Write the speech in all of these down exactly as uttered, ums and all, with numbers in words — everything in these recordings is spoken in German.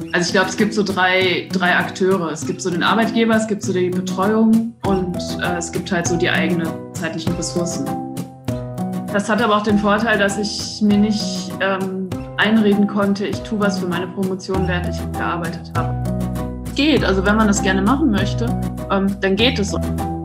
Also ich glaube, es gibt so drei, drei Akteure. Es gibt so den Arbeitgeber, es gibt so die Betreuung und äh, es gibt halt so die eigenen zeitlichen Ressourcen. Das hat aber auch den Vorteil, dass ich mir nicht ähm, einreden konnte, ich tue was für meine Promotion, während ich gearbeitet habe. Geht, also wenn man das gerne machen möchte, ähm, dann geht es so.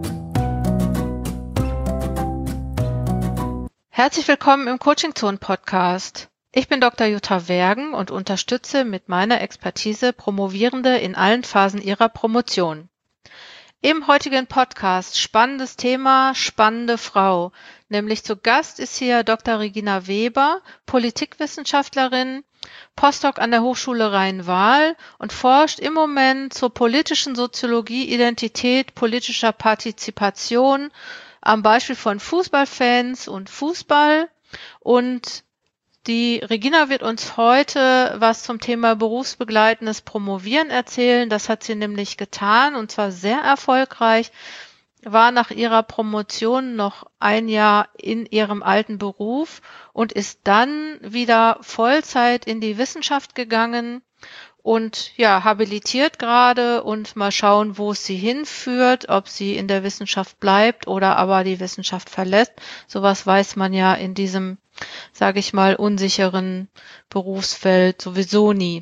Herzlich willkommen im Coaching Zone Podcast. Ich bin Doktor Jutta Wergen und unterstütze mit meiner Expertise Promovierende in allen Phasen ihrer Promotion. Im heutigen Podcast spannendes Thema, spannende Frau. Nämlich zu Gast ist hier Doktor Regina Weber, Politikwissenschaftlerin, Postdoc an der Hochschule Rhein-Waal und forscht im Moment zur politischen Soziologie, Identität, politischer Partizipation am Beispiel von Fußballfans und Fußball. Und die Regina wird uns heute was zum Thema berufsbegleitendes Promovieren erzählen. Das hat sie nämlich getan und zwar sehr erfolgreich. War nach ihrer Promotion noch ein Jahr in ihrem alten Beruf und ist dann wieder Vollzeit in die Wissenschaft gegangen und ja, habilitiert gerade und mal schauen, wo es sie hinführt, ob sie in der Wissenschaft bleibt oder aber die Wissenschaft verlässt. Sowas weiß man ja in diesem, sage ich mal, unsicheren Berufsfeld sowieso nie.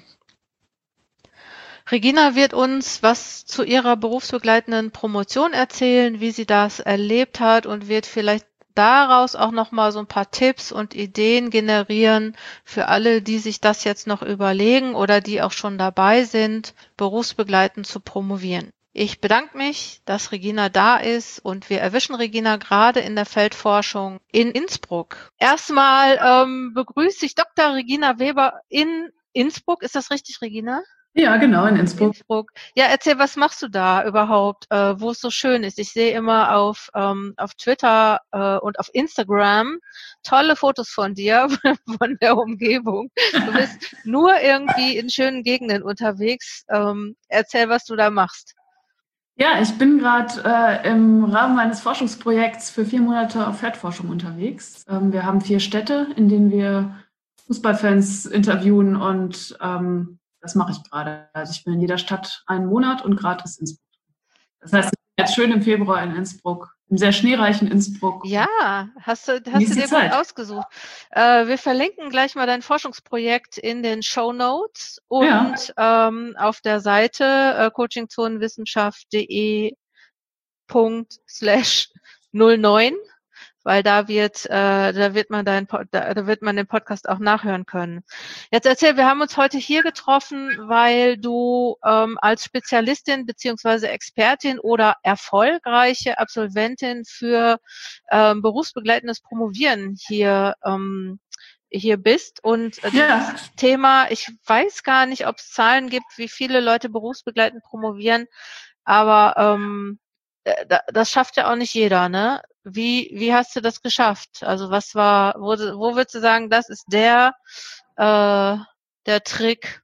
Regina wird uns was zu ihrer berufsbegleitenden Promotion erzählen, wie sie das erlebt hat und wird vielleicht daraus auch nochmal so ein paar Tipps und Ideen generieren für alle, die sich das jetzt noch überlegen oder die auch schon dabei sind, berufsbegleitend zu promovieren. Ich bedanke mich, dass Regina da ist und wir erwischen Regina gerade in der Feldforschung in Innsbruck. Erstmal ähm, begrüße ich Doktor Regina Weber in Innsbruck. Ist das richtig, Regina? Ja, genau, in Innsbruck. Innsbruck. Ja, erzähl, was machst du da überhaupt, äh, wo es so schön ist? Ich sehe immer auf ähm, auf Twitter äh, und auf Instagram tolle Fotos von dir, von der Umgebung. Du bist nur irgendwie in schönen Gegenden unterwegs. Ähm, erzähl, was du da machst. Ja, ich bin gerade äh, im Rahmen meines Forschungsprojekts für vier Monate auf Feldforschung unterwegs. Ähm, wir haben vier Städte, in denen wir Fußballfans interviewen und ähm, das mache ich gerade. Also ich bin in jeder Stadt einen Monat und gerade ist Innsbruck. Das heißt, ich bin jetzt schön im Februar in Innsbruck, im sehr schneereichen Innsbruck. Ja, hast du, hast du dir gut ausgesucht. Äh, wir verlinken gleich mal dein Forschungsprojekt in den Shownotes und ja. ähm, auf der Seite äh, coachingzonenwissenschaft.de Punkt slash null neun, weil da wird, äh, da wird man dein, da, da wird man den Podcast auch nachhören können. Jetzt erzähl, wir haben uns heute hier getroffen, weil du ähm, als Spezialistin beziehungsweise Expertin oder erfolgreiche Absolventin für ähm, berufsbegleitendes Promovieren hier ähm, hier bist und äh, ja. dieses Thema, ich weiß gar nicht, ob es Zahlen gibt, wie viele Leute berufsbegleitend promovieren, aber ähm, das schafft ja auch nicht jeder, ne? Wie, wie hast du das geschafft? Also was war, wo, wo würdest du sagen, das ist der, äh, der Trick?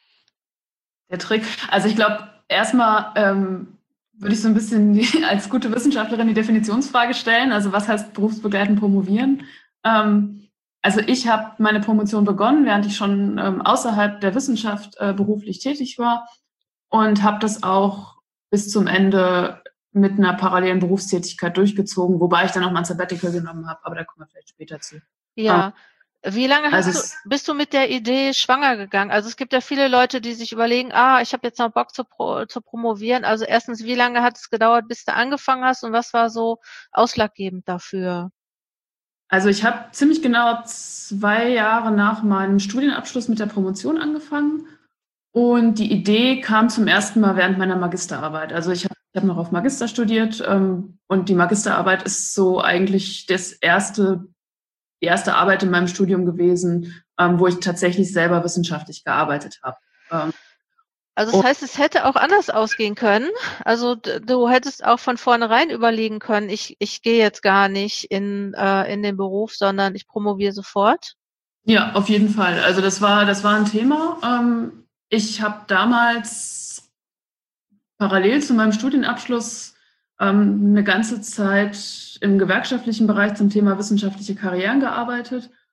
Der Trick. Also ich glaube, erstmal ähm, würde ich so ein bisschen die, als gute Wissenschaftlerin die Definitionsfrage stellen. Also was heißt berufsbegleitend promovieren? Ähm, also ich habe meine Promotion begonnen, während ich schon ähm, außerhalb der Wissenschaft äh, beruflich tätig war und habe das auch bis zum Ende mit einer parallelen Berufstätigkeit durchgezogen, wobei ich dann auch mal ein Sabbatical genommen habe, aber da kommen wir vielleicht später zu. Ja. Wie lange hast also du, bist du mit der Idee schwanger gegangen? Also es gibt ja viele Leute, die sich überlegen, ah, ich habe jetzt noch Bock zu, pro, zu promovieren. Also erstens, wie lange hat es gedauert, bis du angefangen hast und was war so ausschlaggebend dafür? Also ich habe ziemlich genau zwei Jahre nach meinem Studienabschluss mit der Promotion angefangen und die Idee kam zum ersten Mal während meiner Magisterarbeit. Also ich habe Ich habe noch auf Magister studiert ähm, und die Magisterarbeit ist so eigentlich das erste, die erste Arbeit in meinem Studium gewesen, ähm, wo ich tatsächlich selber wissenschaftlich gearbeitet habe. Ähm, also das heißt, es hätte auch anders ausgehen können. Also du hättest auch von vornherein überlegen können, ich, ich gehe jetzt gar nicht in, äh, in den Beruf, sondern ich promoviere sofort. Ja, auf jeden Fall. Also das war, das war ein Thema. Ähm, ich habe damals parallel zu meinem Studienabschluss ähm, eine ganze Zeit im gewerkschaftlichen Bereich zum Thema wissenschaftliche Karrieren gearbeitet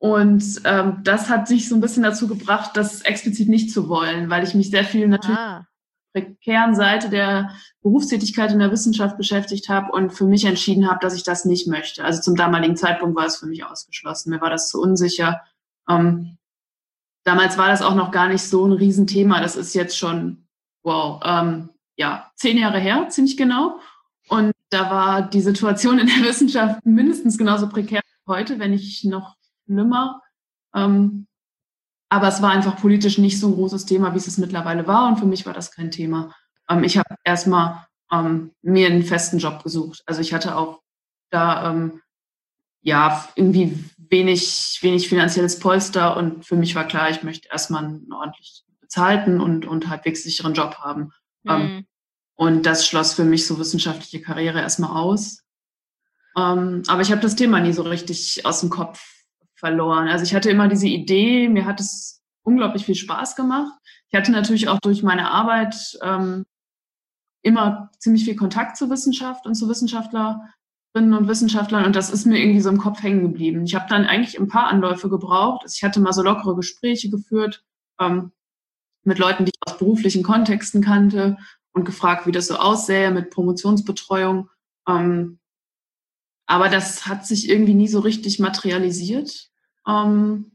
Und ähm, das hat sich so ein bisschen dazu gebracht, das explizit nicht zu wollen, weil ich mich sehr viel natürlich Ah. prekären Seite der Berufstätigkeit in der Wissenschaft beschäftigt habe und für mich entschieden habe, dass ich das nicht möchte. Also zum damaligen Zeitpunkt war es für mich ausgeschlossen. Mir war das zu unsicher. Ähm, damals war das auch noch gar nicht so ein Riesenthema. Das ist jetzt schon, wow, ähm, ja, zehn Jahre her, ziemlich genau. Und da war die Situation in der Wissenschaft mindestens genauso prekär wie heute, wenn nicht noch schlimmer. Ähm, Aber es war einfach politisch nicht so ein großes Thema, wie es es mittlerweile war. Und für mich war das kein Thema. Ähm, ich habe erstmal ähm, mir einen festen Job gesucht. Also ich hatte auch da ähm, ja irgendwie wenig, wenig finanzielles Polster. Und für mich war klar, ich möchte erstmal einen ordentlich bezahlten und, und halbwegs sicheren Job haben. Ähm, Hm. und das schloss für mich so wissenschaftliche Karriere erstmal aus. Ähm, aber ich habe das Thema nie so richtig aus dem Kopf verloren. Also ich hatte immer diese Idee, mir hat es unglaublich viel Spaß gemacht. Ich hatte natürlich auch durch meine Arbeit ähm, immer ziemlich viel Kontakt zur Wissenschaft und zu Wissenschaftlerinnen und Wissenschaftlern und das ist mir irgendwie so im Kopf hängen geblieben. Ich habe dann eigentlich ein paar Anläufe gebraucht. Also ich hatte mal so lockere Gespräche geführt ähm, mit Leuten, die ich aus beruflichen Kontexten kannte und gefragt, wie das so aussähe mit Promotionsbetreuung. Ähm, Aber das hat sich irgendwie nie so richtig materialisiert. Ähm,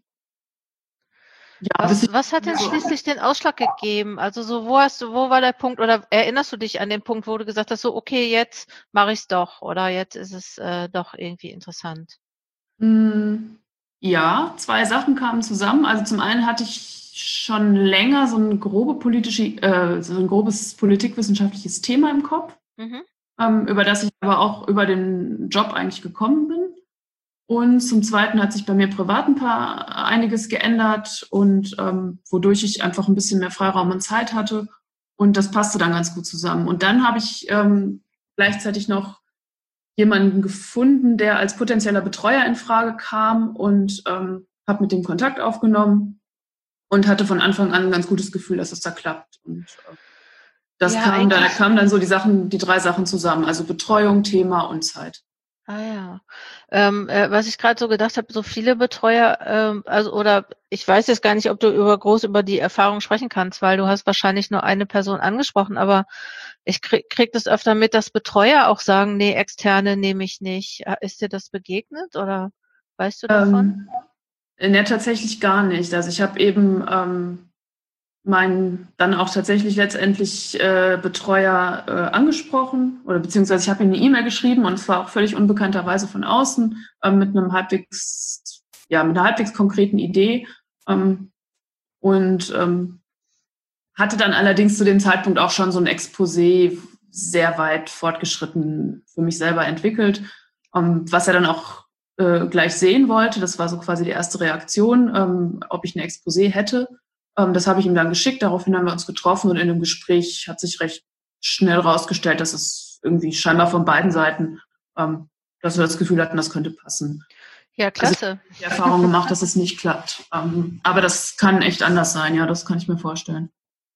ja, bis Was, ich was hat denn so, schließlich den Ausschlag gegeben? Also so, wo hast du, wo war der Punkt oder erinnerst du dich an den Punkt, wo du gesagt hast, so, okay, jetzt mache ich's doch oder jetzt ist es äh, doch irgendwie interessant? mh, ja, zwei Sachen kamen zusammen. Also zum einen hatte ich schon länger so ein grobe politische, äh, so ein grobes politikwissenschaftliches Thema im Kopf, Mhm. ähm, über das ich aber auch über den Job eigentlich gekommen bin. Und zum Zweiten hat sich bei mir privat ein paar einiges geändert und ähm, wodurch ich einfach ein bisschen mehr Freiraum und Zeit hatte. Und das passte dann ganz gut zusammen. Und dann habe ich ähm, gleichzeitig noch jemanden gefunden, der als potenzieller Betreuer in Frage kam und ähm, habe mit dem Kontakt aufgenommen und hatte von Anfang an ein ganz gutes Gefühl, dass es da klappt. Und äh, das Ja, kam dann, da eigentlich. kamen dann so die Sachen, die drei Sachen zusammen, also Betreuung, Thema und Zeit. Ah ja. Ähm, äh, was ich gerade so gedacht habe, so viele Betreuer, ähm, also oder ich weiß jetzt gar nicht, ob du über groß über die Erfahrung sprechen kannst, weil du hast wahrscheinlich nur eine Person angesprochen, aber ich krieg, krieg das öfter mit, dass Betreuer auch sagen, nee, Externe nehme ich nicht. Äh, Ist dir das begegnet oder weißt du davon? Ähm, ne, tatsächlich gar nicht. Also ich habe eben ähm, meinen dann auch tatsächlich letztendlich äh, Betreuer äh, angesprochen oder beziehungsweise ich habe ihm eine E-Mail geschrieben und es war auch völlig unbekannterweise von außen äh, mit einem halbwegs, ja, mit einer halbwegs konkreten Idee ähm, und ähm, hatte dann allerdings zu dem Zeitpunkt auch schon so ein Exposé sehr weit fortgeschritten für mich selber entwickelt, ähm, was er dann auch äh, gleich sehen wollte. Das war so quasi die erste Reaktion, ähm, ob ich ein Exposé hätte. Ähm, das habe ich ihm dann geschickt. Daraufhin haben wir uns getroffen und in dem Gespräch hat sich recht schnell rausgestellt, dass es irgendwie scheinbar von beiden Seiten, ähm, dass wir das Gefühl hatten, das könnte passen. Ja, Also ich klasse. habe die Erfahrung gemacht, dass es nicht klappt. Ähm, aber das kann echt anders sein, ja, das kann ich mir vorstellen.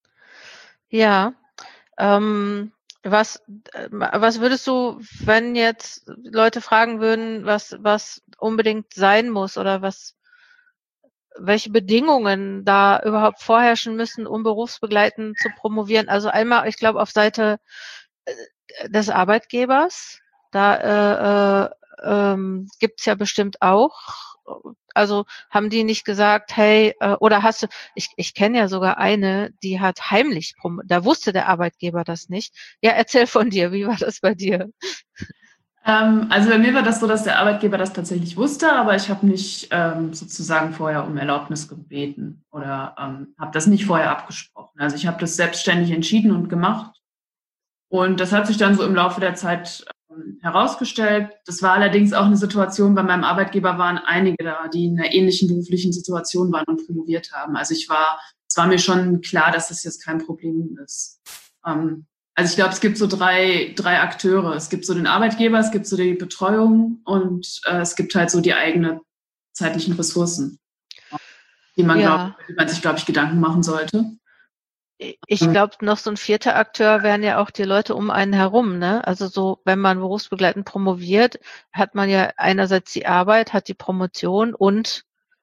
Ja. Ähm, was, äh, was würdest du, wenn jetzt Leute fragen würden, was, was unbedingt sein muss oder was, welche Bedingungen da überhaupt vorherrschen müssen, um berufsbegleitend zu promovieren? Also einmal, ich glaube, auf Seite äh, des Arbeitgebers, da äh, äh, ähm, gibt's ja bestimmt auch. Also haben die nicht gesagt, hey, äh, oder hast du, ich, ich kenne ja sogar eine, die hat heimlich promo, da wusste der Arbeitgeber das nicht. Ja, erzähl von dir, wie war das bei dir? Ähm, also bei mir war das so, dass der Arbeitgeber das tatsächlich wusste, aber ich habe nicht ähm, sozusagen vorher um Erlaubnis gebeten oder ähm, habe das nicht vorher abgesprochen. Also ich habe das selbstständig entschieden und gemacht. Und das hat sich dann so im Laufe der Zeit ähm, herausgestellt. Das war allerdings auch eine Situation, bei meinem Arbeitgeber waren einige da, die in einer ähnlichen beruflichen Situation waren und promoviert haben. Also ich war, es war mir schon klar, dass das jetzt kein Problem ist. Ähm, also ich glaube, es gibt so drei, drei Akteure. Es gibt so den Arbeitgeber, es gibt so die Betreuung und äh, es gibt halt so die eigenen zeitlichen Ressourcen, die man, glaub, Ja, die man sich, glaube ich, Gedanken machen sollte. ich glaube, noch so ein vierter Akteur wären ja auch die Leute um einen herum, ne? Also so, wenn man berufsbegleitend promoviert, hat man ja einerseits die Arbeit, hat die Promotion und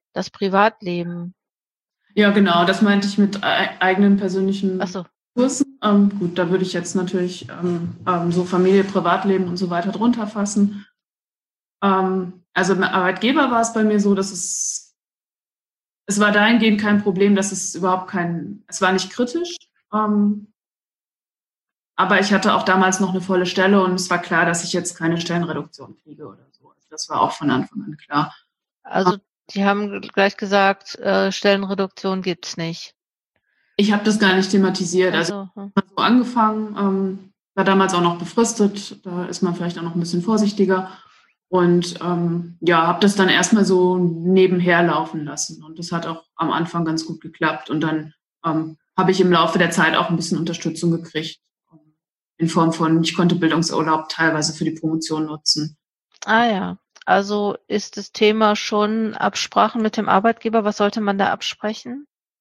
das Privatleben. Ja, genau, das meinte ich mit e- eigenen persönlichen Ach so. Ressourcen. Ähm, gut, da würde ich jetzt natürlich ähm, ähm, so Familie, Privatleben und so weiter drunter fassen. Ähm, also im Arbeitgeber war es bei mir so, dass es, es war dahingehend kein Problem, dass es überhaupt kein, es war nicht kritisch. Ähm, aber ich hatte auch damals noch eine volle Stelle und es war klar, dass ich jetzt keine Stellenreduktion kriege oder so. Also das war auch von Anfang an klar. Also die haben gleich gesagt, äh, Stellenreduktion gibt's nicht. Ich habe das gar nicht thematisiert. Also Also, hm. ich habe so angefangen, ähm, war damals auch noch befristet, da ist man vielleicht auch noch ein bisschen vorsichtiger. Und ähm, ja, habe das dann erstmal so nebenher laufen lassen. Und das hat auch am Anfang ganz gut geklappt. Und dann ähm, habe ich im Laufe der Zeit auch ein bisschen Unterstützung gekriegt. In Form von, ich konnte Bildungsurlaub teilweise für die Promotion nutzen. Ah ja, also ist das Thema schon Absprachen mit dem Arbeitgeber. Was sollte man da absprechen?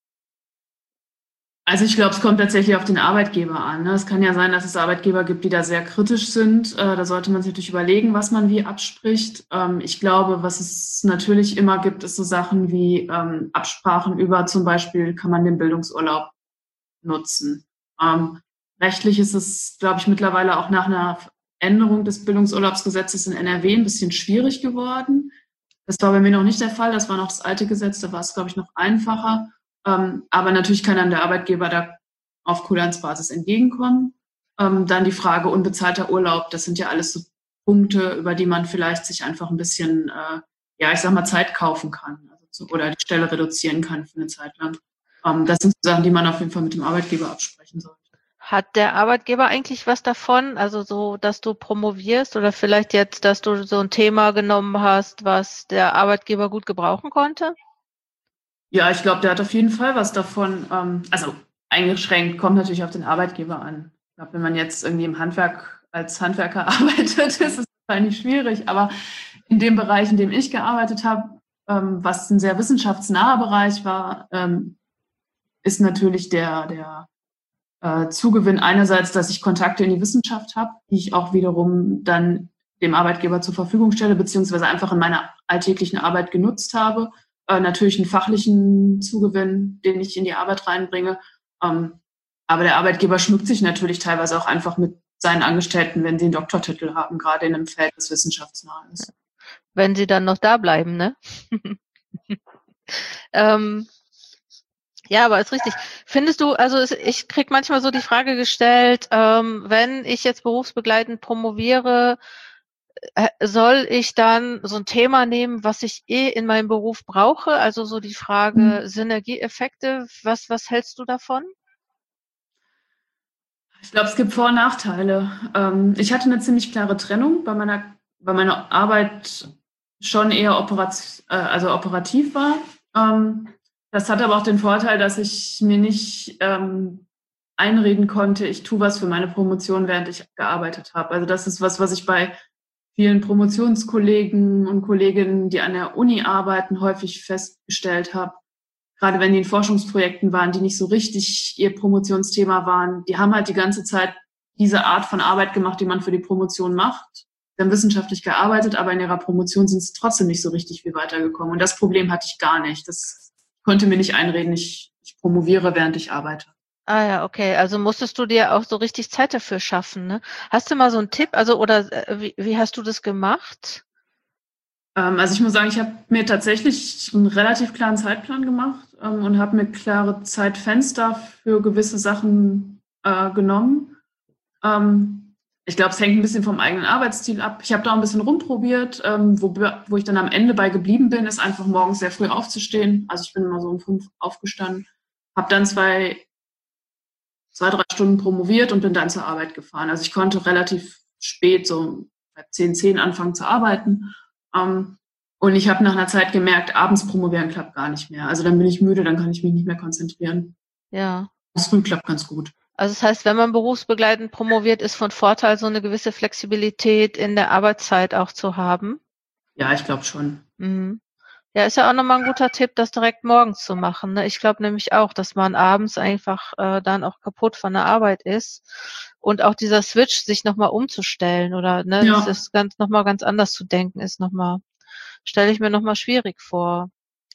Also ich glaube, es kommt tatsächlich auf den Arbeitgeber an. Ne? Es kann ja sein, dass es Arbeitgeber gibt, die da sehr kritisch sind. Äh, da sollte man sich natürlich überlegen, was man wie abspricht. Ähm, ich glaube, was es natürlich immer gibt, ist so Sachen wie ähm, Absprachen über zum Beispiel, kann man den Bildungsurlaub nutzen. Ähm, rechtlich ist es, glaube ich, mittlerweile auch nach einer Änderung des Bildungsurlaubsgesetzes in N R W ein bisschen schwierig geworden. Das war bei mir noch nicht der Fall. Das war noch das alte Gesetz. Da war es, glaube ich, noch einfacher. Ähm, aber natürlich kann dann der Arbeitgeber da auf Kulanzbasis entgegenkommen. Ähm, dann die Frage unbezahlter Urlaub. Das sind ja alles so Punkte, über die man vielleicht sich einfach ein bisschen, äh, ja, ich sag mal, Zeit kaufen kann. Also zu, oder die Stelle reduzieren kann für eine Zeit lang. Ähm, das sind Sachen, die man auf jeden Fall mit dem Arbeitgeber absprechen sollte. Hat der Arbeitgeber eigentlich was davon? Also so, dass du promovierst oder vielleicht jetzt, dass du so ein Thema genommen hast, was der Arbeitgeber gut gebrauchen konnte? Ja, ich glaube, der hat auf jeden Fall was davon. Ähm, also eingeschränkt kommt natürlich auf den Arbeitgeber an. Ich glaube, wenn man jetzt irgendwie im Handwerk als Handwerker arbeitet, ist es wahrscheinlich schwierig. Aber in dem Bereich, in dem ich gearbeitet habe, ähm, was ein sehr wissenschaftsnaher Bereich war, ähm, ist natürlich der, der äh, Zugewinn einerseits, dass ich Kontakte in die Wissenschaft habe, die ich auch wiederum dann dem Arbeitgeber zur Verfügung stelle, beziehungsweise einfach in meiner alltäglichen Arbeit genutzt habe. Äh, natürlich einen fachlichen Zugewinn, den ich in die Arbeit reinbringe. Ähm, aber der Arbeitgeber schmückt sich natürlich teilweise auch einfach mit seinen Angestellten, wenn sie einen Doktortitel haben, gerade in einem Feld, das wissenschaftsnah ist. Wenn sie dann noch da bleiben, ne? ähm, ja, aber ist richtig. Findest du, also es, ich krieg manchmal so die Frage gestellt, ähm, wenn ich jetzt berufsbegleitend promoviere, äh, soll ich dann so ein Thema nehmen, was ich eh in meinem Beruf brauche? Also so die Frage Mhm. Synergieeffekte. Was, was hältst du davon? Ich glaube, es gibt Vor- und Nachteile. Ähm, ich hatte eine ziemlich klare Trennung, bei meiner, bei meiner Arbeit schon eher operat, äh, also operativ war. Ähm, das hat aber auch den Vorteil, dass ich mir nicht ähm, einreden konnte, ich tue was für meine Promotion, während ich gearbeitet habe. Also das ist was, was ich bei vielen Promotionskollegen und Kolleginnen, die an der Uni arbeiten, häufig festgestellt habe. Gerade wenn die in Forschungsprojekten waren, die nicht so richtig ihr Promotionsthema waren, die haben halt die ganze Zeit diese Art von Arbeit gemacht, die man für die Promotion macht. Sie haben wissenschaftlich gearbeitet, aber in ihrer Promotion sind sie trotzdem nicht so richtig viel weitergekommen. Und das Problem hatte ich gar nicht. Das konnte mir nicht einreden, ich, ich promoviere, während ich arbeite. Ah ja, okay. Also musstest du dir auch so richtig Zeit dafür schaffen, ne? Hast du mal so einen Tipp? Also oder äh, wie, wie hast du das gemacht? Ähm, also ich muss sagen, ich habe mir tatsächlich einen relativ klaren Zeitplan gemacht ähm, und habe mir klare Zeitfenster für gewisse Sachen äh, genommen. Ähm, ich glaube, es hängt ein bisschen vom eigenen Arbeitsstil ab. Ich habe da ein bisschen rumprobiert. Ähm, wo, wo ich dann am Ende bei geblieben bin, ist einfach morgens sehr früh aufzustehen. Also ich bin immer so um fünf aufgestanden, habe dann zwei, zwei, drei Stunden promoviert und bin dann zur Arbeit gefahren. Also ich konnte relativ spät, so bei zehn, zehn anfangen zu arbeiten. Ähm, und ich habe nach einer Zeit gemerkt, abends promovieren klappt gar nicht mehr. Also dann bin ich müde, dann kann ich mich nicht mehr konzentrieren. Ja. Das früh klappt ganz gut. Also das heißt, wenn man berufsbegleitend promoviert, ist von Vorteil, so eine gewisse Flexibilität in der Arbeitszeit auch zu haben. Ja, ich glaube schon. Mhm. Ja, ist ja auch nochmal ein guter Tipp, das direkt morgens zu machen, ne? Ich glaube nämlich auch, dass man abends einfach äh, dann auch kaputt von der Arbeit ist und auch dieser Switch, sich nochmal umzustellen oder ne, das Ja. ist ganz nochmal ganz anders zu denken, ist nochmal, stelle ich mir nochmal schwierig vor.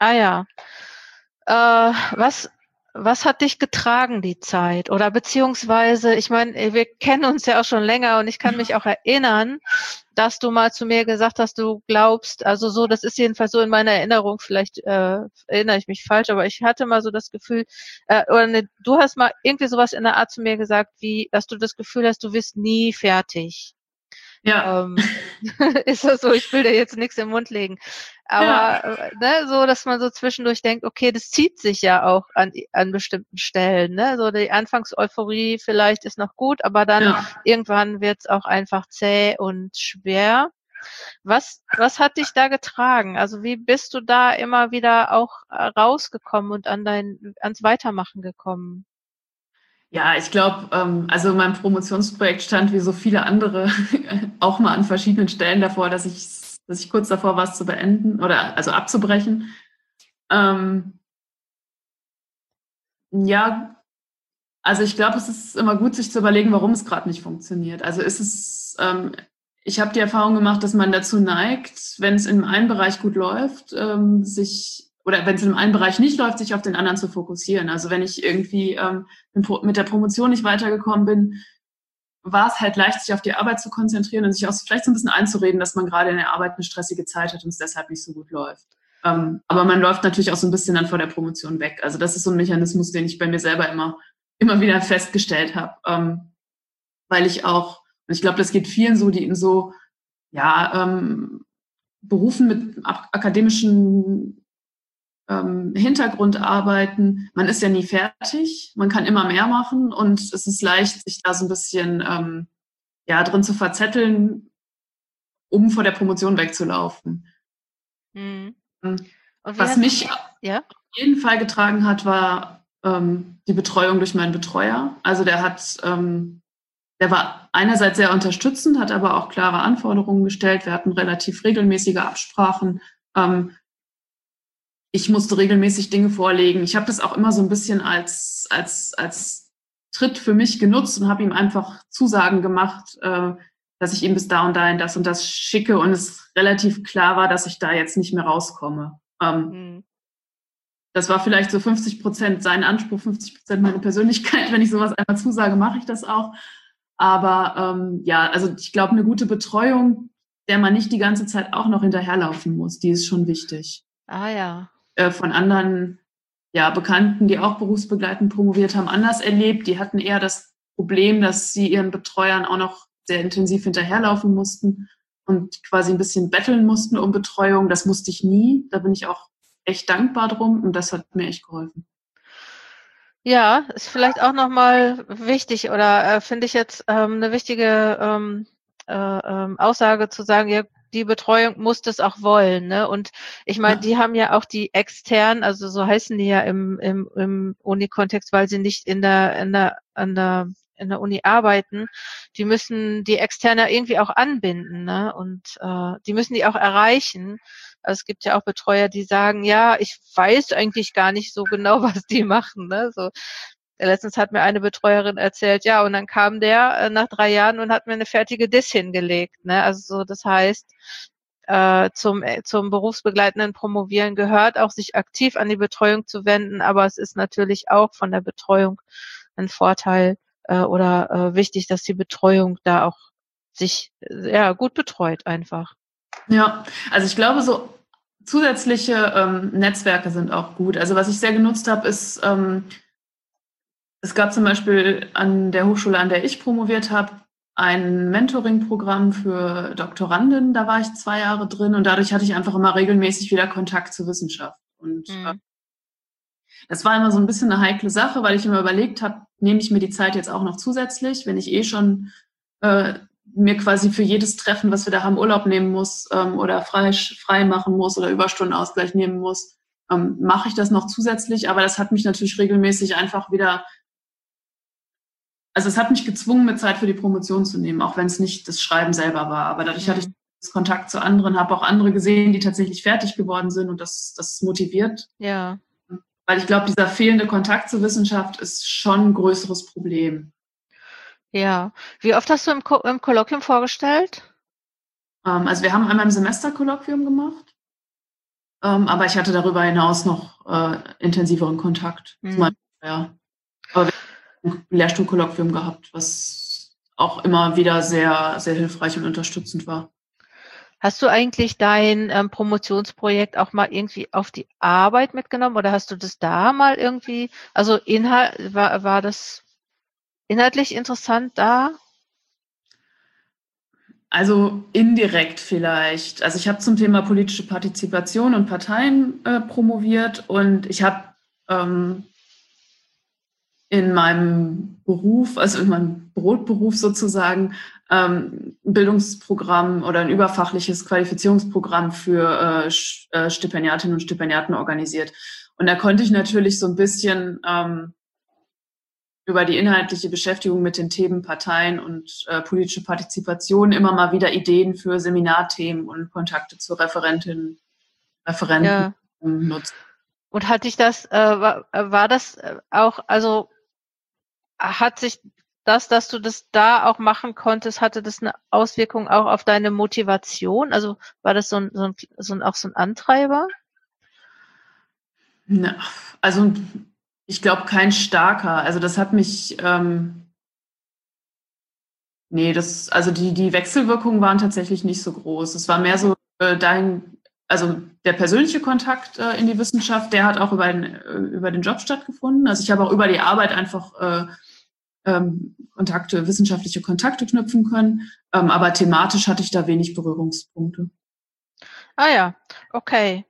Ah ja. Äh, was, was hat dich getragen, die Zeit? Oder beziehungsweise, ich meine, wir kennen uns ja auch schon länger und ich kann mich auch erinnern, dass du mal zu mir gesagt hast, du glaubst, also so, das ist jedenfalls so in meiner Erinnerung, vielleicht äh, erinnere ich mich falsch, aber ich hatte mal so das Gefühl, äh, oder ne, du hast mal irgendwie sowas in der Art zu mir gesagt, wie, dass du das Gefühl hast, du wirst nie fertig. Ja, Ähm, ist das so, ich will dir jetzt nichts im Mund legen. ja, Aber äh, ne, so, dass man so zwischendurch denkt, okay, das zieht sich ja auch an, an bestimmten Stellen. Ne? So die Anfangseuphorie vielleicht ist noch gut, aber dann ja. irgendwann wird's auch einfach zäh und schwer. Was, was hat dich da getragen? Also wie bist du da immer wieder auch äh, rausgekommen und an dein, ans Weitermachen gekommen? Ja, ich glaube, ähm, also mein Promotionsprojekt stand wie so viele andere auch mal an verschiedenen Stellen davor, dass ich, dass ich kurz davor war, es zu beenden oder also abzubrechen. Ähm, ja, also ich glaube, es ist immer gut, sich zu überlegen, warum es gerade nicht funktioniert. Also ist es, ähm, ich habe die Erfahrung gemacht, dass man dazu neigt, wenn es in einem Bereich gut läuft, ähm, sich oder wenn es in einem Bereich nicht läuft, sich auf den anderen zu fokussieren. Also wenn ich irgendwie ähm, mit der Promotion nicht weitergekommen bin, war es halt leicht, sich auf die Arbeit zu konzentrieren und sich auch vielleicht so ein bisschen einzureden, dass man gerade in der Arbeit eine stressige Zeit hat und es deshalb nicht so gut läuft. Ähm, aber man läuft natürlich auch so ein bisschen dann vor der Promotion weg. Also das ist so ein Mechanismus, den ich bei mir selber immer, immer wieder festgestellt habe, ähm, weil ich auch, und ich glaube, das geht vielen so, die in so, ja, ähm, Berufen mit akademischen ähm, Hintergrund arbeiten. Man ist ja nie fertig, man kann immer mehr machen und es ist leicht, sich da so ein bisschen ähm, ja, drin zu verzetteln, um vor der Promotion wegzulaufen. Mhm. Und wie Was hast mich ja? auf jeden Fall getragen hat, war ähm, die Betreuung durch meinen Betreuer. Also der hat, ähm, der war einerseits sehr unterstützend, hat aber auch klare Anforderungen gestellt. Wir hatten relativ regelmäßige Absprachen. Ähm, ich musste regelmäßig Dinge vorlegen. Ich habe das auch immer so ein bisschen als, als, als Tritt für mich genutzt und habe ihm einfach Zusagen gemacht, äh, dass ich ihm bis da und dahin das und das schicke und es relativ klar war, dass ich da jetzt nicht mehr rauskomme. Ähm, Mhm. das war vielleicht so fünfzig Prozent sein Anspruch, fünfzig Prozent meine Persönlichkeit. Wenn ich sowas einmal zusage, mache ich das auch. Aber ähm, ja, also ich glaube, eine gute Betreuung, der man nicht die ganze Zeit auch noch hinterherlaufen muss, die ist schon wichtig. Ah ja. Äh, von anderen ja, Bekannten, die auch berufsbegleitend promoviert haben, anders erlebt. Die hatten eher das Problem, dass sie ihren Betreuern auch noch sehr intensiv hinterherlaufen mussten und quasi ein bisschen betteln mussten um Betreuung. Das musste ich nie. Da bin ich auch echt dankbar drum und das hat mir echt geholfen. Ja, ist vielleicht auch noch mal wichtig oder, äh, finde ich jetzt, ähm, 'ne wichtige, ähm, äh, ähm, Aussage zu sagen, ja, die Betreuung muss das auch wollen, ne? Und ich meine, Ja, die haben ja auch die extern, also so heißen die ja im im im Uni-Kontext, weil sie nicht in der in der an der in der Uni arbeiten. Die müssen die extern ja irgendwie auch anbinden, ne? Und, äh, die müssen die auch erreichen. Also, es gibt ja auch Betreuer, die sagen: „Ja, ich weiß eigentlich gar nicht so genau, was die machen“, ne? So, letztens hat mir eine Betreuerin erzählt, ja, und dann kam der, äh, nach drei Jahren und hat mir 'ne fertige Dis hingelegt, ne? Also, so, das heißt, äh, zum äh, zum berufsbegleitenden Promovieren gehört auch, sich aktiv an die Betreuung zu wenden, aber es ist natürlich auch von der Betreuung 'n Vorteil, äh, oder, äh, wichtig, dass die Betreuung da auch sich, äh, ja, gut betreut einfach. ja, also ich glaube, so zusätzliche ähm, Netzwerke sind auch gut. Also was ich sehr genutzt habe, ist, ähm, es gab zum Beispiel an der Hochschule, an der ich promoviert habe, ein Mentoring-Programm für Doktoranden. Da war ich zwei Jahre drin und dadurch hatte ich einfach immer regelmäßig wieder Kontakt zur Wissenschaft. Und äh, Mhm. das war immer so ein bisschen eine heikle Sache, weil ich immer überlegt habe, nehme ich mir die Zeit jetzt auch noch zusätzlich, wenn ich eh schon äh, mir quasi für jedes Treffen, was wir da haben, Urlaub nehmen muss ähm, oder frei, frei machen muss oder Überstundenausgleich nehmen muss, ähm, mache ich das noch zusätzlich. Aber das hat mich natürlich regelmäßig einfach wieder, also es hat mich gezwungen, mir Zeit für die Promotion zu nehmen, auch wenn es nicht das Schreiben selber war. Aber dadurch hatte ich Mhm. Kontakt zu anderen, habe auch andere gesehen, die tatsächlich fertig geworden sind und das, das motiviert. Ja. Weil ich glaube, dieser fehlende Kontakt zur Wissenschaft ist schon ein größeres Problem. Ja. Wie oft hast du im Ko im Kolloquium vorgestellt? Ähm, also wir haben einmal im Semester Kolloquium gemacht Ähm, aber ich hatte darüber hinaus noch äh, intensiveren Kontakt Mhm. zu meinem ja. Aber wir haben ein Lehrstuhlkolloquium gehabt, was auch immer wieder sehr, sehr hilfreich und unterstützend war. Hast du eigentlich dein ähm, Promotionsprojekt auch mal irgendwie auf die Arbeit mitgenommen oder hast du das da mal irgendwie, also Inhalt, war, war das inhaltlich interessant da? Also indirekt vielleicht. Also ich habe zum Thema politische Partizipation und Parteien äh, promoviert und ich habe ähm, in meinem Beruf, also in meinem Brotberuf sozusagen, ähm, ein Bildungsprogramm oder ein überfachliches Qualifizierungsprogramm für äh, Stipendiatinnen und Stipendiaten organisiert. Und da konnte ich natürlich so ein bisschen ähm, über die inhaltliche Beschäftigung mit den Themen Parteien und äh, politische Partizipation immer mal wieder Ideen für Seminarthemen und Kontakte zu Referentinnen, Referenten Ja. ähm, nutzen. Und hat dich das, äh, war, war das auch, also hat sich das, dass du das da auch machen konntest, hatte das eine Auswirkung auch auf deine Motivation? Also war das so ein, so ein, so ein auch so ein Antreiber? Na, also ich glaube kein starker. Also das hat mich, ähm, nee, das, also die, die Wechselwirkungen waren tatsächlich nicht so groß. Es war mehr so äh, dahin, also der persönliche Kontakt äh, in die Wissenschaft, der hat auch über den, äh, über den Job stattgefunden. Also ich habe auch über die Arbeit einfach äh, ähm, Kontakte, wissenschaftliche Kontakte knüpfen können. Ähm, aber thematisch hatte ich da wenig Berührungspunkte. Ah ja, okay.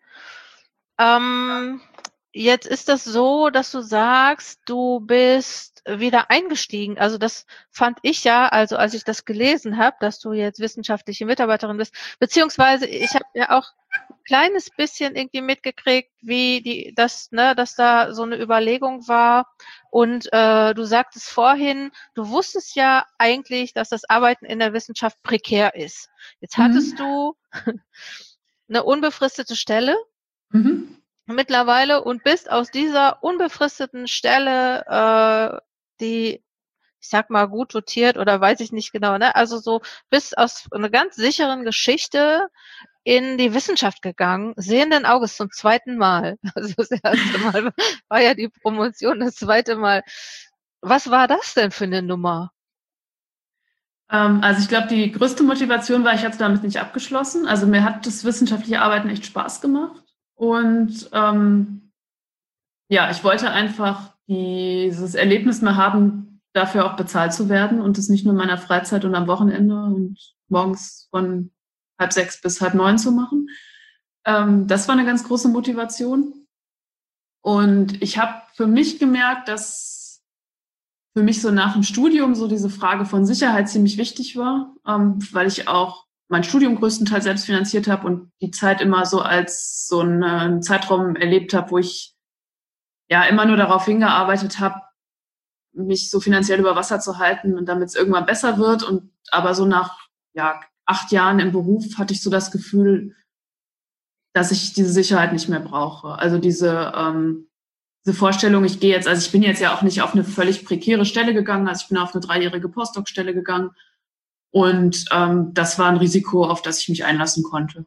Ähm, jetzt ist das so, dass du sagst, du bist wieder eingestiegen. Also das fand ich ja, also als ich das gelesen habe, dass du jetzt wissenschaftliche Mitarbeiterin bist, beziehungsweise ich habe ja auch ein kleines bisschen irgendwie mitgekriegt, wie die, das, ne, dass da so eine Überlegung war. Und äh, du sagtest vorhin, du wusstest ja eigentlich, dass das Arbeiten in der Wissenschaft prekär ist. Jetzt hattest Mhm. du eine unbefristete Stelle Mhm. mittlerweile und bist aus dieser unbefristeten Stelle, äh, die, ich sag mal, gut dotiert oder weiß ich nicht genau, ne? Also so bist aus einer ganz sicheren Geschichte in die Wissenschaft gegangen, sehenden Auges zum zweiten Mal. Also das erste Mal war ja die Promotion, das zweite Mal. Was war das denn für eine Nummer? Ähm, also ich glaube, die größte Motivation war, ich hatte damit nicht abgeschlossen. Also mir hat das wissenschaftliche Arbeiten echt Spaß gemacht. Und ähm, ja, ich wollte einfach dieses Erlebnis mal haben, dafür auch bezahlt zu werden und das nicht nur in meiner Freizeit und am Wochenende und morgens von halb sechs bis halb neun zu machen. Ähm, das war eine ganz große Motivation. Und ich habe für mich gemerkt, dass für mich so nach dem Studium so diese Frage von Sicherheit ziemlich wichtig war, ähm, weil ich auch mein Studium größtenteils selbst finanziert habe und die Zeit immer so als so einen, einen Zeitraum erlebt habe, wo ich ja immer nur darauf hingearbeitet habe, mich so finanziell über Wasser zu halten und damit es irgendwann besser wird. Und aber so nach ja, acht Jahren im Beruf hatte ich so das Gefühl, dass ich diese Sicherheit nicht mehr brauche. Also diese, ähm, diese Vorstellung, ich gehe jetzt, also ich bin jetzt ja auch nicht auf eine völlig prekäre Stelle gegangen, also ich bin auf eine dreijährige Postdoc-Stelle gegangen. Und ähm, das war ein Risiko, auf das ich mich einlassen konnte.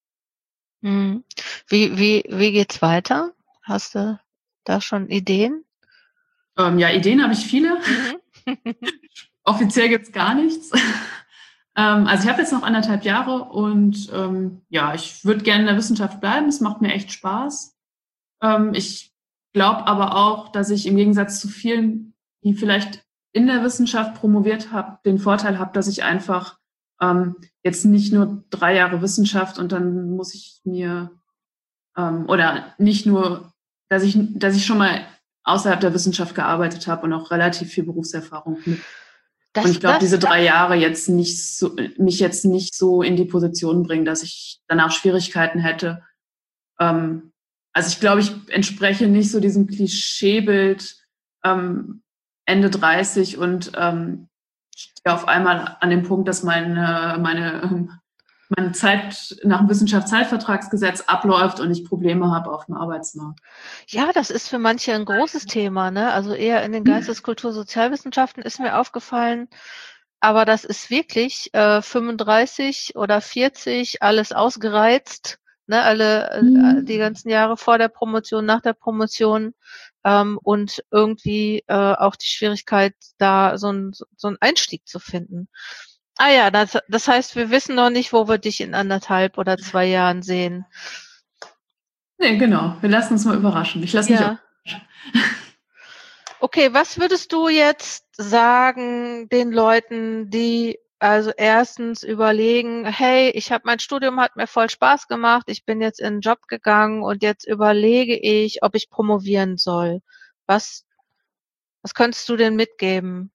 Hm. Wie, wie, wie geht's weiter? Hast du da schon Ideen? Ähm, ja, Ideen habe ich viele. Mhm. Offiziell gibt's gar nichts. ähm, also ich habe jetzt noch anderthalb Jahre und ähm, ja, ich würde gerne in der Wissenschaft bleiben. Es macht mir echt Spaß. Ähm, ich glaube aber auch, dass ich im Gegensatz zu vielen, die vielleicht in der Wissenschaft promoviert haben, den Vorteil habe, dass ich einfach ähm, jetzt nicht nur drei Jahre Wissenschaft und dann muss ich mir ähm, oder nicht nur, dass ich, dass ich schon mal außerhalb der Wissenschaft gearbeitet habe und auch relativ viel Berufserfahrung mit. Und Das, ich glaube, diese das, drei Jahre jetzt nicht so, mich jetzt nicht so in die Position bringen, dass ich danach Schwierigkeiten hätte. Ähm, also ich glaube, ich entspreche nicht so diesem Klischeebild ähm, Ende dreißig und ähm, stehe auf einmal an dem Punkt, dass meine, meine, ähm, meine Zeit nach dem Wissenschaftszeitvertragsgesetz abläuft und ich Probleme habe auf dem Arbeitsmarkt. ja, das ist für manche ein großes Thema, ne? Also eher in den Geistes-, Kultur-, Sozialwissenschaften ist mir aufgefallen. Aber das ist wirklich äh, fünfunddreißig oder vierzig, alles ausgereizt, ne, alle Mhm. äh, die ganzen Jahre vor der Promotion, nach der Promotion ähm, und irgendwie äh, auch die Schwierigkeit, da so ein so einen Einstieg zu finden. Ah ja, das, das heißt, wir wissen noch nicht, wo wir dich in anderthalb oder zwei Jahren sehen. Nee, genau. Wir lassen uns mal überraschen. Ich lasse mich auch Ja. überraschen. Okay, was würdest du jetzt sagen den Leuten, die also erstens überlegen, hey, ich habe mein Studium hat mir voll Spaß gemacht, ich bin jetzt in 'n Job gegangen und jetzt überlege ich, ob ich promovieren soll. Was was könntest du denen mitgeben?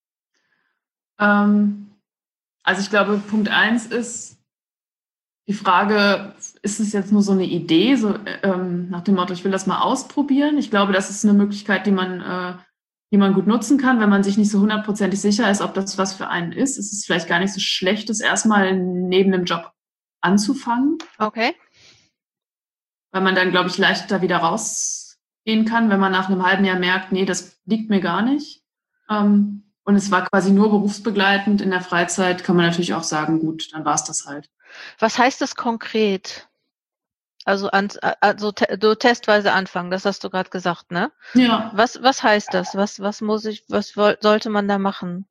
Ähm, also ich glaube, Punkt eins ist die Frage, ist es jetzt nur so eine Idee, so ähm, nach dem Motto, ich will das mal ausprobieren? Ich glaube, das ist eine Möglichkeit, die man, äh, die man gut nutzen kann, wenn man sich nicht so hundertprozentig sicher ist, ob das was für einen ist. Es ist vielleicht gar nicht so schlecht, das erstmal neben dem Job anzufangen, Okay. weil man dann, glaube ich, leichter wieder rausgehen kann, wenn man nach einem halben Jahr merkt, nee, das liegt mir gar nicht. Ähm, und es war quasi nur berufsbegleitend. In der Freizeit kann man natürlich auch sagen, gut, dann war es das halt. Was heißt das konkret? Also an, also te, so testweise anfangen, das hast du gerade gesagt, ne? Ja. Was was heißt das? Was was muss ich, was woll, sollte man da machen?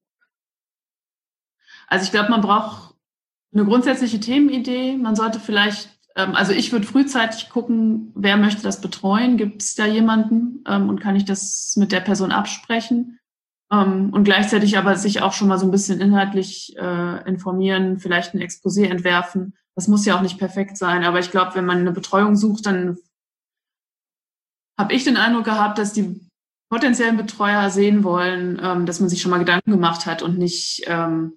Also ich glaube, man braucht eine grundsätzliche Themenidee. Man sollte vielleicht, ähm, also ich würde frühzeitig gucken, wer möchte das betreuen? Gibt es da jemanden ähm, und kann ich das mit der Person absprechen? Ähm, und gleichzeitig aber sich auch schon mal so ein bisschen inhaltlich äh, informieren, vielleicht ein Exposé entwerfen. Das muss ja auch nicht perfekt sein, aber ich glaube, wenn man eine Betreuung sucht, dann habe ich den Eindruck gehabt, dass die potenziellen Betreuer sehen wollen, ähm, dass man sich schon mal Gedanken gemacht hat und nicht ähm,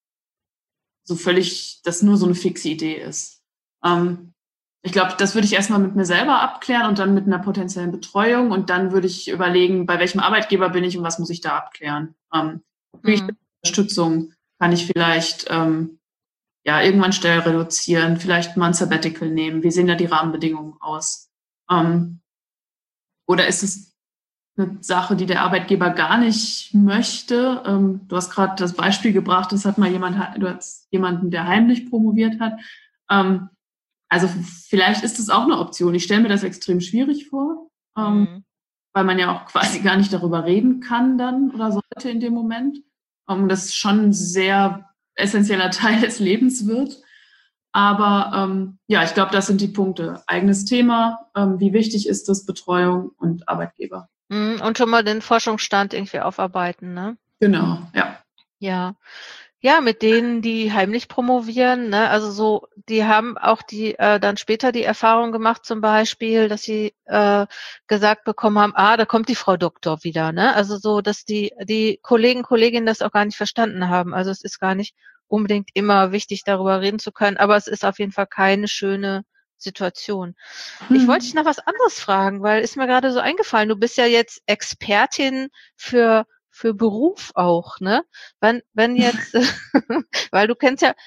so völlig, dass nur so eine fixe Idee ist. Ähm, ich glaube, das würde ich erstmal mit mir selber abklären und dann mit einer potenziellen Betreuung und dann würde ich überlegen, bei welchem Arbeitgeber bin ich und was muss ich da abklären. Ähm, kriege ich Hm. Unterstützung? Kann ich vielleicht ähm, ja irgendwann Stellen reduzieren, vielleicht mal ein Sabbatical nehmen? Wie sehen da die Rahmenbedingungen aus? Ähm, oder ist es eine Sache, die der Arbeitgeber gar nicht möchte? Ähm, du hast gerade das Beispiel gebracht, das hat mal jemand, du hast jemanden, der heimlich promoviert hat. Ähm, also vielleicht ist das auch eine Option. Ich stelle mir das extrem schwierig vor, ähm, Hm. weil man ja auch quasi gar nicht darüber reden kann dann oder sollte in dem Moment. Ähm, das schon ein sehr essentieller Teil des Lebens wird. Aber ähm, ja, ich glaube, das sind die Punkte. Eigenes Thema, ähm, wie wichtig ist das, Betreuung und Arbeitgeber. Hm. Und schon mal den Forschungsstand irgendwie aufarbeiten, ne? Genau, ja. Ja. Ja, mit denen, die heimlich promovieren, ne, also so, die haben auch die äh, dann später die Erfahrung gemacht, zum Beispiel, dass sie äh, gesagt bekommen haben, ah, da kommt die Frau Doktor wieder, ne? Also so, dass die die Kollegen, Kolleginnen das auch gar nicht verstanden haben. Also es ist gar nicht unbedingt immer wichtig, darüber reden zu können, aber es ist auf jeden Fall keine schöne Situation. Ich wollte dich Hm. noch was anderes fragen, weil ist mir gerade so eingefallen, du bist ja jetzt Expertin für für Beruf auch, ne? Wenn wenn jetzt, weil du kennst ja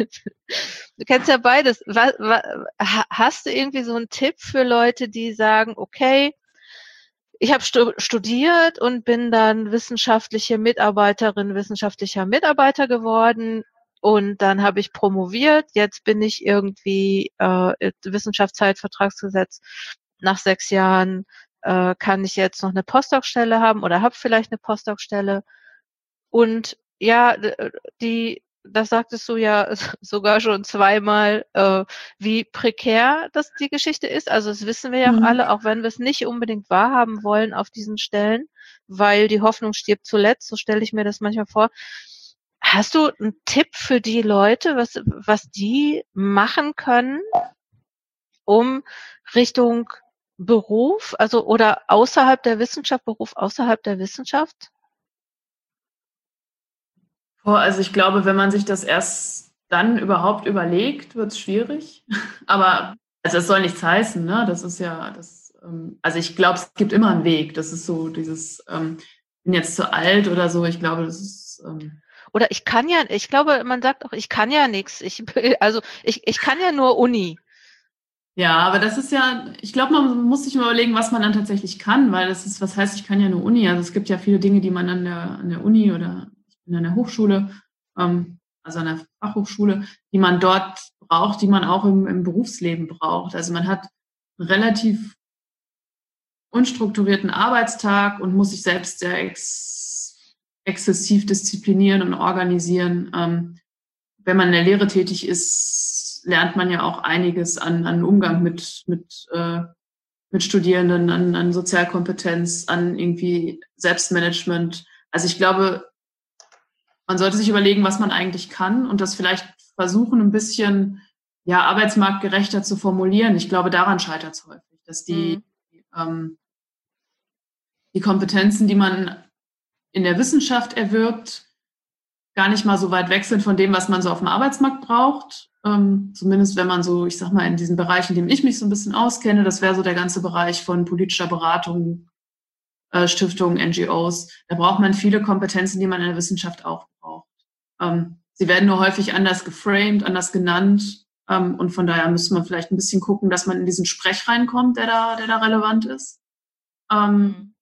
du kennst ja beides. Wa wa ha hast du irgendwie so 'n Tipp für Leute, die sagen: „Okay, ich habe stu studiert und bin dann wissenschaftliche Mitarbeiterin, wissenschaftlicher Mitarbeiter geworden und dann habe ich promoviert. Jetzt bin ich irgendwie, äh, äh, Wissenschaftszeitvertragsgesetz. Nach sechs Jahren, äh, kann ich jetzt noch 'ne Postdoc-Stelle haben oder habe vielleicht 'ne Postdoc-Stelle.“ Und ja, d äh, die das sagtest du ja sogar schon zweimal, äh, wie prekär das die Geschichte ist. Also, das wissen wir ja auch Hm. alle, auch wenn wir's nicht unbedingt wahrhaben wollen auf diesen Stellen, weil die Hoffnung stirbt zuletzt, so stelle ich mir das manchmal vor. Hast du 'n Tipp für die Leute, was was die machen können, um Richtung Beruf, also oder außerhalb der Wissenschaft Beruf außerhalb der Wissenschaft? Boah, also ich glaube, wenn man sich das erst dann überhaupt überlegt, wird's schwierig. Aber also es soll nichts heißen, ne? Das ist ja das, ähm also ich glaube, es gibt immer 'n Weg. Das ist so dieses, ähm, bin jetzt zu alt oder so. Ich glaube, das ist, ähm Oder ich kann ja ich glaube, man sagt auch: „Ich kann ja nix. Ich will also ich ich kann ja nur Uni.“ Ja, aber das ist ja ich glaube, man muss sich mal überlegen, was man dann tatsächlich kann, weil das ist was heißt, ich kann ja nur Uni? Also, es gibt ja viele Dinge, die man an der an der Uni oder ich bin an der Hochschule, ähm, also an der Fachhochschule, die man dort braucht, die man auch im, im Berufsleben braucht. Also man hat einen relativ unstrukturierten Arbeitstag und muss sich selbst sehr ex- exzessiv disziplinieren und organisieren. Ähm, wenn man in der Lehre tätig ist, lernt man ja auch einiges an, an Umgang mit, mit, äh, mit Studierenden, an, an Sozialkompetenz, an irgendwie Selbstmanagement. Also ich glaube, man sollte sich überlegen, was man eigentlich kann und das vielleicht versuchen, ein bisschen ja, arbeitsmarktgerechter zu formulieren. Ich glaube, daran scheitert es häufig, dass die, mhm. ähm, die Kompetenzen, die man in der Wissenschaft erwirbt, gar nicht mal so weit weg sind von dem, was man so auf dem Arbeitsmarkt braucht. Ähm, zumindest wenn man so, ich sag mal, in diesen Bereichen, in denen ich mich so ein bisschen auskenne, das wäre so der ganze Bereich von politischer Beratung, äh, Stiftungen, N G Os. Da braucht man viele Kompetenzen, die man in der Wissenschaft auch braucht. Ähm, sie werden nur häufig anders geframed, anders genannt. Ähm, und von daher müsste man vielleicht ein bisschen gucken, dass man in diesen Sprech reinkommt, der da, der da relevant ist. Ähm, mhm.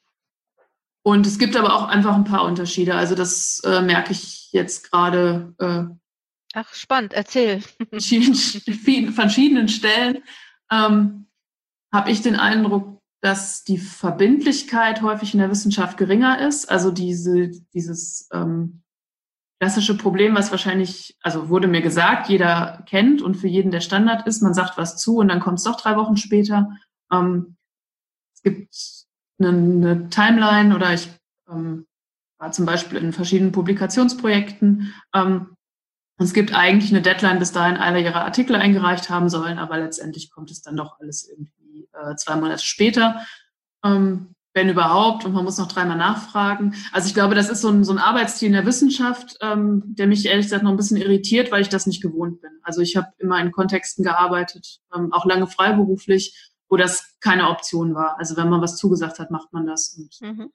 Und es gibt aber auch einfach ein paar Unterschiede. Also das äh, merke ich jetzt gerade. Äh, Ach, spannend, erzähl. An verschiedenen, verschiedenen Stellen ähm, habe ich den Eindruck, dass die Verbindlichkeit häufig in der Wissenschaft geringer ist. Also diese, dieses ähm, klassische Problem, was wahrscheinlich, also wurde mir gesagt, jeder kennt und für jeden der Standard ist, man sagt was zu und dann kommt es doch drei Wochen später. Ähm, es gibt eine, eine Timeline oder ich ähm, war zum Beispiel in verschiedenen Publikationsprojekten. Ähm, es gibt eigentlich eine Deadline, bis dahin alle ihre Artikel eingereicht haben sollen, aber letztendlich kommt es dann doch alles irgendwie äh, zwei Monate später, ähm, wenn überhaupt, und man muss noch dreimal nachfragen. Also ich glaube, das ist so ein, so ein Arbeitsstil in der Wissenschaft, ähm, der mich ehrlich gesagt noch ein bisschen irritiert, weil ich das nicht gewohnt bin. Also ich habe immer in Kontexten gearbeitet, ähm, auch lange freiberuflich, wo das keine Option war. Also wenn man was zugesagt hat, macht man das. Und mhm.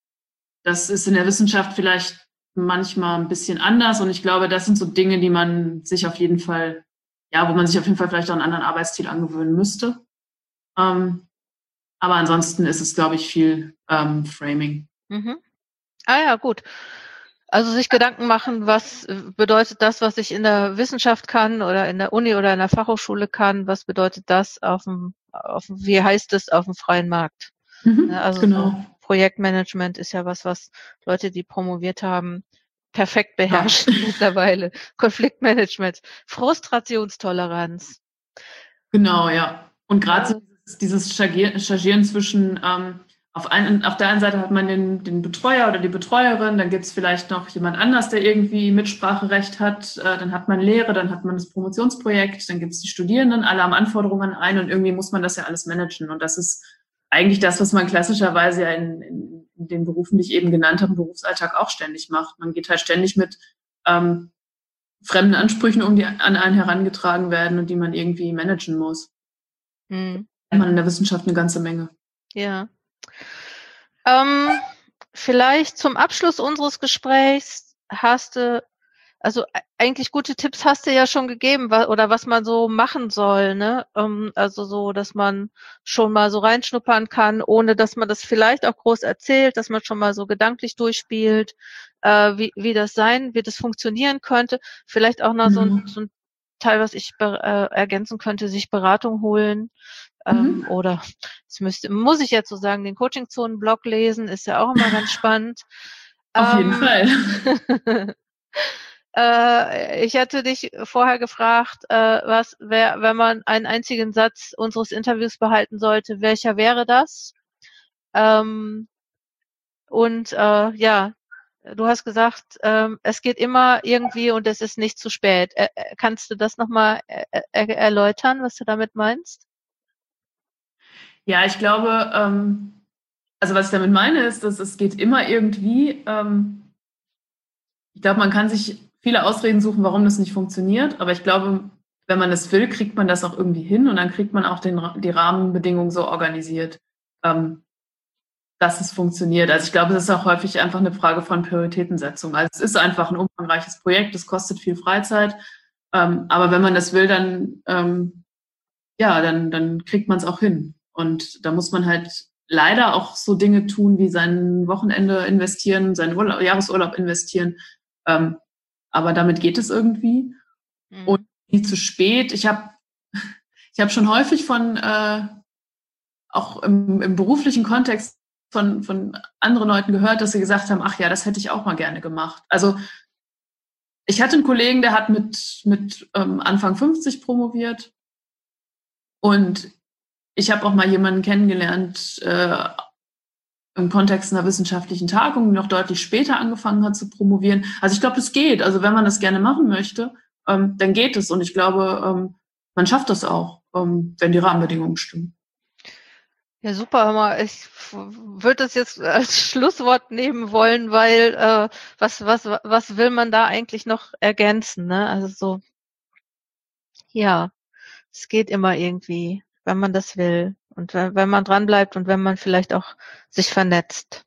das ist in der Wissenschaft vielleicht manchmal ein bisschen anders und ich glaube, das sind so Dinge, die man sich auf jeden Fall, ja, wo man sich auf jeden Fall vielleicht auch einen anderen Arbeitsstil angewöhnen müsste. Ähm, aber ansonsten ist es, glaube ich, viel ähm, Framing. Mhm. Ah ja, gut. Also sich Gedanken machen, was bedeutet das, was ich in der Wissenschaft kann oder in der Uni oder in der Fachhochschule kann, was bedeutet das auf dem, auf dem wie heißt es auf dem freien Markt? Mhm, also genau. So Projektmanagement ist ja was, was Leute, die promoviert haben, perfekt beherrschen ja. mittlerweile. Konfliktmanagement, Frustrationstoleranz. Genau, ja. Und gerade ja. so dieses Chargieren zwischen ähm, Auf, ein, auf der einen Seite hat man den, den Betreuer oder die Betreuerin, dann gibt es vielleicht noch jemand anders, der irgendwie Mitspracherecht hat, äh, dann hat man Lehre, dann hat man das Promotionsprojekt, dann gibt es die Studierenden, alle haben Anforderungen ein und irgendwie muss man das ja alles managen. Und das ist eigentlich das, was man klassischerweise ja in, in, in den Berufen, die ich eben genannt habe, im Berufsalltag auch ständig macht. Man geht halt ständig mit ähm, fremden Ansprüchen um, die an einen herangetragen werden und die man irgendwie managen muss. Hm. Da hat man in der Wissenschaft eine ganze Menge. Ja. Ähm, vielleicht zum Abschluss unseres Gesprächs hast du, also eigentlich gute Tipps hast du ja schon gegeben, wa- oder was man so machen soll, ne? Ähm, also so, dass man schon mal so reinschnuppern kann, ohne dass man das vielleicht auch groß erzählt, dass man schon mal so gedanklich durchspielt, äh, wie, wie das sein, wie das funktionieren könnte. Vielleicht auch noch mhm. so, ein, so ein Teil, was ich be- äh, ergänzen könnte, sich Beratung holen. Ähm, mhm. Oder das müsste, muss ich jetzt so sagen, den Coaching-Zonen-Blog lesen, ist ja auch immer ganz spannend. Auf jeden ähm, Fall. äh, ich hatte dich vorher gefragt, äh, was wär, wenn man einen einzigen Satz unseres Interviews behalten sollte, welcher wäre das? Ähm, und äh, ja, du hast gesagt, ähm, es geht immer irgendwie und es ist nicht zu spät. Äh, kannst du das nochmal er- er- erläutern, was du damit meinst? Ja, ich glaube, ähm, also was ich damit meine, ist, dass es geht immer irgendwie. Ähm, ich glaube, man kann sich viele Ausreden suchen, warum das nicht funktioniert, aber ich glaube, wenn man es will, kriegt man das auch irgendwie hin und dann kriegt man auch den, die Rahmenbedingungen so organisiert, ähm, dass es funktioniert. Also ich glaube, es ist auch häufig einfach eine Frage von Prioritätensetzung. Also es ist einfach ein umfangreiches Projekt, es kostet viel Freizeit, ähm, aber wenn man das will, dann ähm, ja, dann, dann kriegt man es auch hin. Und da muss man halt leider auch so Dinge tun, wie sein Wochenende investieren, seinen Urlaub, Jahresurlaub investieren. Ähm, aber damit geht es irgendwie. Mhm. Und nie zu spät. Ich habe ich hab schon häufig von, äh, auch im, im beruflichen Kontext von, von anderen Leuten gehört, dass sie gesagt haben, ach ja, das hätte ich auch mal gerne gemacht. Also ich hatte einen Kollegen, der hat mit, mit ähm, Anfang fünfzig promoviert und ich habe auch mal jemanden kennengelernt äh, im Kontext einer wissenschaftlichen Tagung, die noch deutlich später angefangen hat zu promovieren. Also ich glaube, es geht. Also wenn man das gerne machen möchte, ähm, dann geht es. Und ich glaube, ähm, man schafft das auch, ähm, wenn die Rahmenbedingungen stimmen. Ja, super, hör mal, ich würde das jetzt als Schlusswort nehmen wollen, weil äh, was, was, was will man da eigentlich noch ergänzen, ne? Also so, ja, es geht immer irgendwie, wenn man das will und wenn, wenn man dranbleibt und wenn man vielleicht auch sich vernetzt.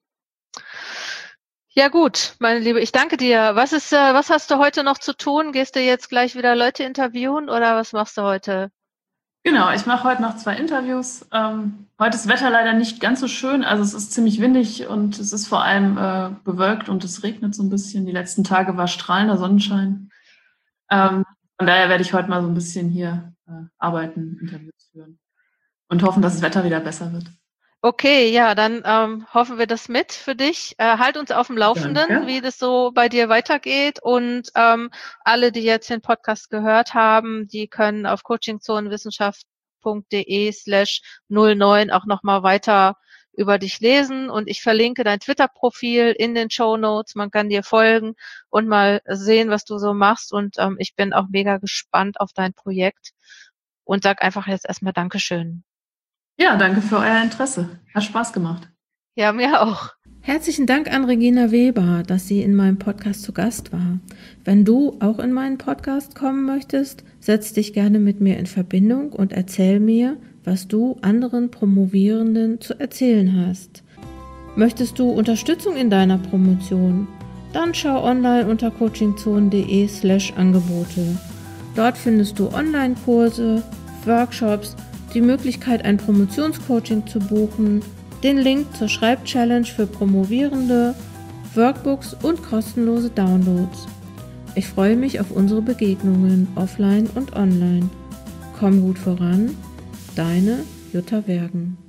Ja gut, meine Liebe, ich danke dir. Was ist, äh, was hast du heute noch zu tun? Gehst du jetzt gleich wieder Leute interviewen oder was machst du heute? Genau, ich mache heute noch zwei Interviews. Ähm, heute ist das Wetter leider nicht ganz so schön. Also es ist ziemlich windig und es ist vor allem äh, bewölkt und es regnet so ein bisschen. Die letzten Tage war strahlender Sonnenschein. Ähm, von daher werde ich heute mal so ein bisschen hier äh, arbeiten, Interviews führen und hoffen, dass das Wetter wieder besser wird. Okay, ja, dann ähm, hoffen wir das mit für dich. Äh, halt uns auf dem Laufenden, Danke. wie das so bei dir weitergeht. Und ähm, alle, die jetzt den Podcast gehört haben, die können auf coachingzonenwissenschaft.de slash null neun auch nochmal weiter über dich lesen. Und ich verlinke dein Twitter-Profil in den Shownotes. Man kann dir folgen und mal sehen, was du so machst. Und ähm, ich bin auch mega gespannt auf dein Projekt und sag einfach jetzt erstmal Dankeschön. Ja, danke für euer Interesse. Hat Spaß gemacht. Ja, mir auch. Herzlichen Dank an Regina Weber, dass sie in meinem Podcast zu Gast war. Wenn du auch in meinen Podcast kommen möchtest, setz dich gerne mit mir in Verbindung und erzähl mir, was du anderen Promovierenden zu erzählen hast. Möchtest du Unterstützung in deiner Promotion? Dann schau online unter coachingzone.de slash Angebote. Dort findest du Online-Kurse, Workshops, die Möglichkeit, ein Promotionscoaching zu buchen, den Link zur Schreibchallenge für Promovierende, Workbooks und kostenlose Downloads. Ich freue mich auf unsere Begegnungen offline und online. Komm gut voran, deine Jutta Wergen.